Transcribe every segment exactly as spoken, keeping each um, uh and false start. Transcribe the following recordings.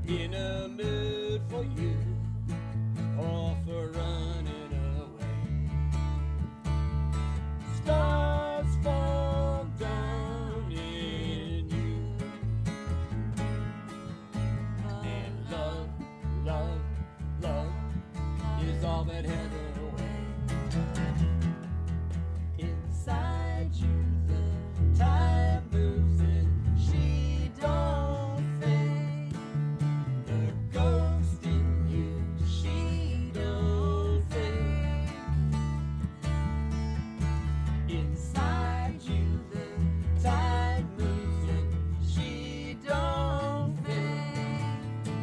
in a mood for you or for running away. Stars fall down in you, and love, love, love is all but heaven away. Inside you the time moves and she don't fade. The ghost in you, she don't fade. Inside you the time moves and she don't fade.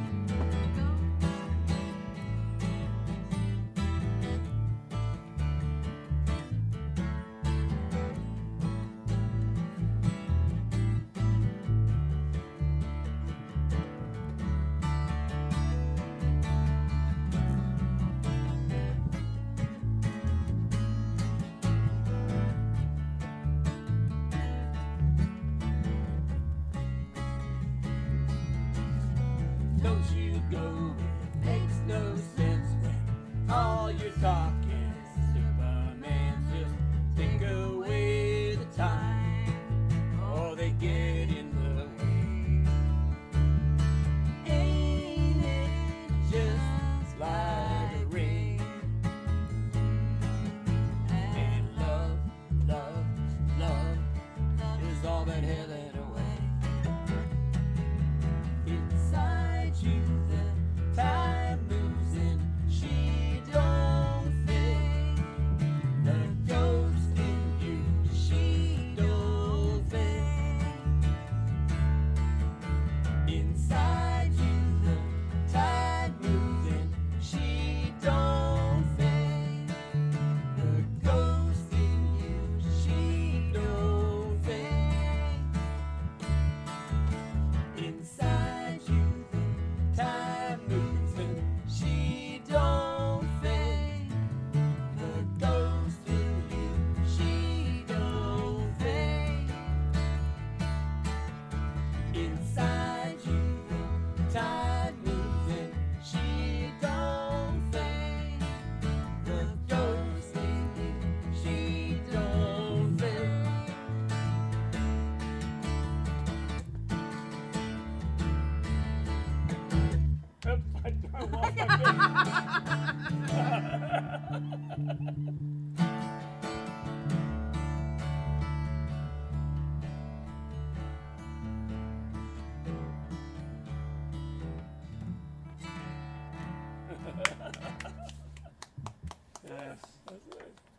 Don't you go, it makes no sense when all you're talking is Superman. Just take away the time, or they get in the way. Ain't it just like a ring? And love, love, love is all that heaven away. Inside you the time moves and she don't fade. The ghost in you, she don't fade. Inside you the time moves and she don't fade. The ghost in you, she don't fade. Inside you the time moves and she don't fade. The ghost in you, she don't fade. Inside you the time moves and she don't fade. The ghost in you, she don't fade. I lost my yes, that's nice.